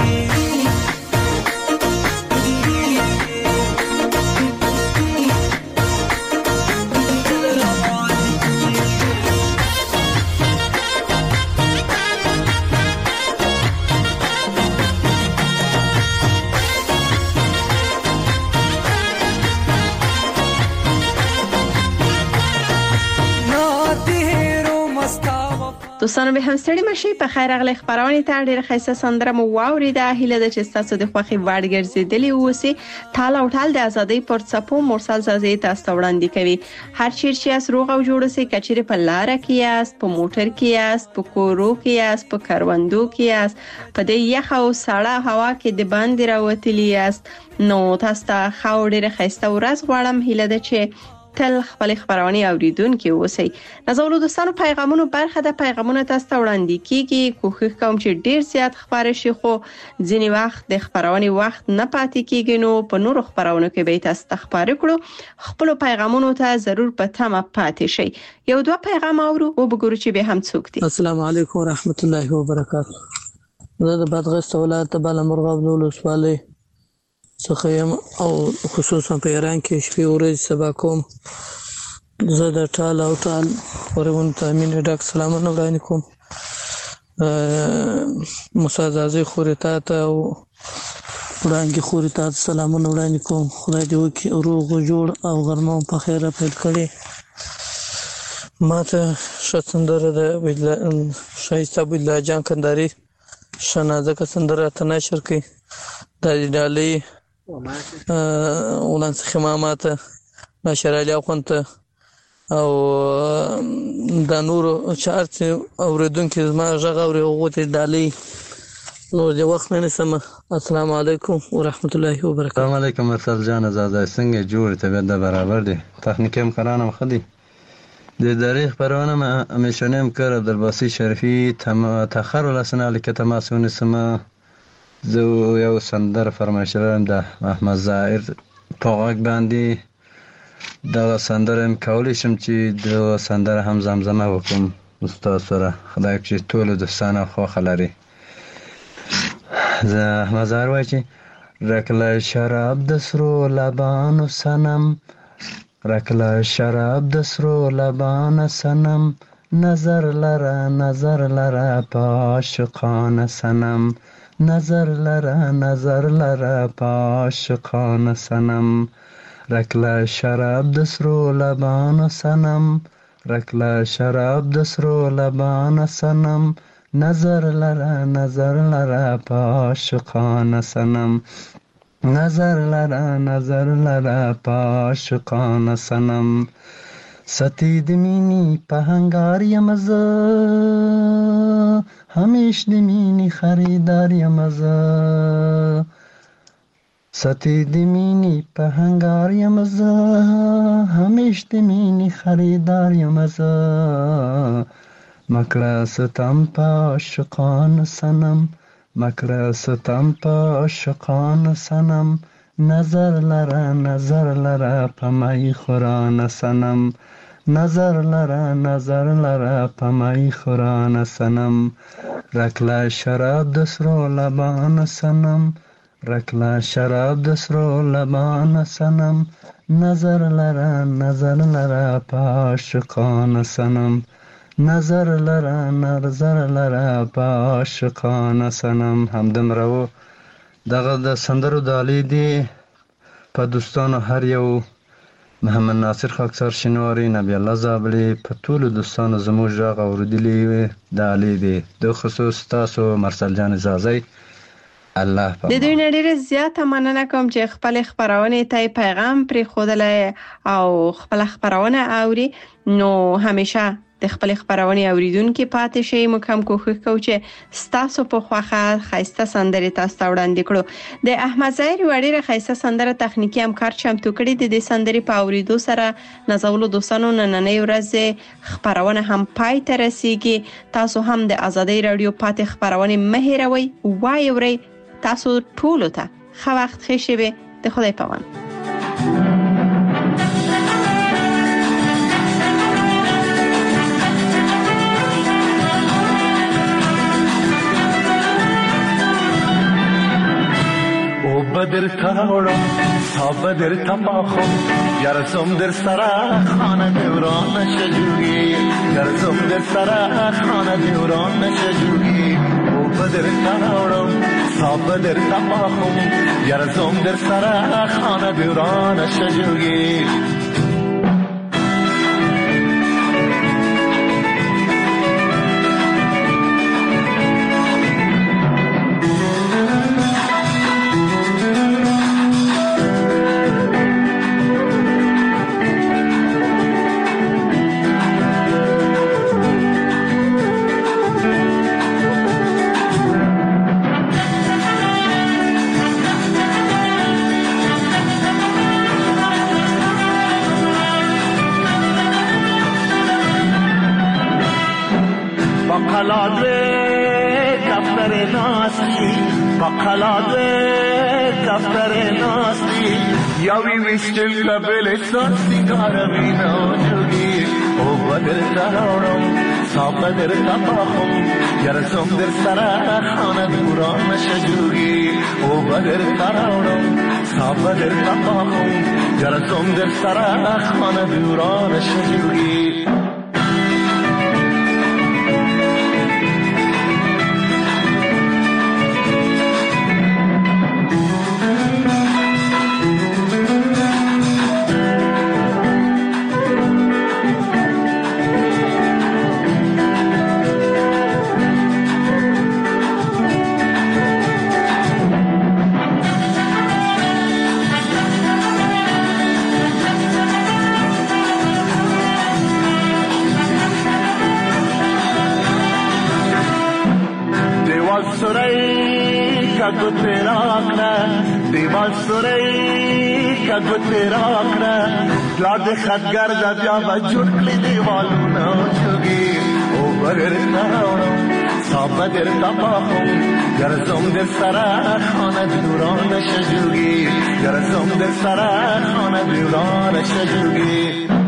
دوستانو به هم ستړي مشي په خیر اغلی خبرونه ته ډیره خیسه سندره مو واوریده هیله د چې تاسو د خوخي وړ ګرځیدلی اوسئ ټال او ټال د ازادۍ پر څپو مرسل زازي تاسو وړاندې کوي هر چیر چې اس روغ او جوړ سي کچېره په لار کې یاست په موټر کې یاست په کورو کې یاست په کاروندو کې یاست په دې یخ او سړه هوا کې د باندې راوتلی یاست نو تاسو ته خو ډیره خیسه ورځ غواړم هیله د چې تل خپل خبرونه اوریدونکو اوسئ نازولو دوستانو پیغامونو برخه د پیغامونو تاسو ته وړاندې کیږي کوښښ کوم چې ډیر زیات خبره شي خو ځینی وخت د خبرونه وخت نه پاتې کیږي نو په نورو خبرونو کې به تاسو ته خبرې کړو خپل پیغامونو ته ضرور په تمه پاتې شئ یو دوه پیغام اورو او وګورو چې به هم څوک دي السلام علیکم ورحمت الله وبرکاته زه د بادغیس ولایت بالامرغاب ولسوالۍ څخه یم او خصوصا په ایران کې شپې ورځې سبا کوم زه د ټال او ټال خبرونه ته مين ډاک سلامونه وړاندې کوم موسی زازي خورتا ته او وړاندې خورتا سلامونه وړاندې کوم خدای دې وکړي روغ جوړ او غرمه په خیر پیل کړي ماته شتندره د شایسته بالله جان کنداري شنازه کسندره ته نشر کوي د ډالۍ ولانس خماماته نشر علي اخونته او د نورو چارت اوریدونکو زما غږ اوري غوته ډالۍ نو د وخت نه سم السلام علیکم ورحمت الله وبرکاته السلام علیکم مرسل جان زازا څنګه جوړ طبيعت د برابر دي تخنیکي امکانات خدي د تاریخ پرونه میشنم کار عبدالباسي شریفی تاخر لسنه لیکه تماسون سما زو یو سندر فرمایشرم د احمد ظاهر پاغک باندې دا سندرم کولی شم چې د سندر هم زمزمه وکم استاد سره خدای چې ټول دوستانه خو خلري زه احمد ظاهر وای چې رکله شراب د سرو لبانو سنم رکله شراب د سرو لبانو سنم نظر لره پاشقانه سنم نظر لره پاشقانه سنم رکله شراب د سرو لبانو سنم رکله شراب د سرو لبانو سنم نظر لره پاشقانه سنم نظر لره پاشقانه سنم ستی د مینی په هنګار یم زه همیش د مینی خریدار یم زه ستی د مینی په هنګار یم زه همیش د مینی خریدار یم زه مکړه ستم په عاشقانه سنم مکړه ستم په عاشقانه سنم نظر لره په مای خورانه سنم نظر لره په مای خورانه سنم رکله شراب د سرو لبانه سنم رکله شراب د سرو لبانه سنم نظر لره په عاشقانه سنم نظر لره په عاشقانه سنم همدمره دغه د سندرو دالی دی په دوستانو هر یو محمد ناصر خاکسار شینواری نبی الله زابلی په ټولو دوستانو زموږ غږ اوریدلی دالی دی د خصوص تاسو مرسل جان زازی الله د دوی نه ډیره زیاته مننه کوم چې خپل خبرونه ته پیغام پرې خوده او خپل خبرونه اوري. نو همیشه د خپل خبرونه اوریدونکو پاتې شي. موږ هم کوښښ کوو چې ستاسو په خوخه خاصه سندره تاسو ته وړاندې کړو. د احمد ظاهر وړيره خاصه سندره تخنیکی همکار چمتو کړي د سندرې په اوریدو سره نازولو دوستانو نننې ورځ خبرونه هم پای ته رسیږي. تاسو هم د ازادي رادیو پاتې خبرونه مهیروي وایوري. تاسو ټول ته ښه وخت ښه شي. د خدای پامان. بدر تاورم تا بدر تماخم یارسم در سرا خانه دوران نشجوگی یارسم در سرا خانه دوران نشجوگی او بدر تاورم تا بدر تماخم یارسم در سرا خانه دوران نشجوگی دفتر ناستی یاوی ویشتل قبلستان سیگار بینا جوگی او بدر تراورم تا بدر تباخم یارسم در سرا خانه دوران نشجوگی او بدر تراورم تا بدر تباخم یارسم در سرا خانه دوران نشجوگی دیوال سوری کا گترا کنا لاد خدگر دا بیا بجوړ کړی دیوالونه چوغي او بغیر ناوړم صابر تباهم ګرځوم در سره خانه دوران شجوګي ګرځوم در سره خانه دوران شجوګي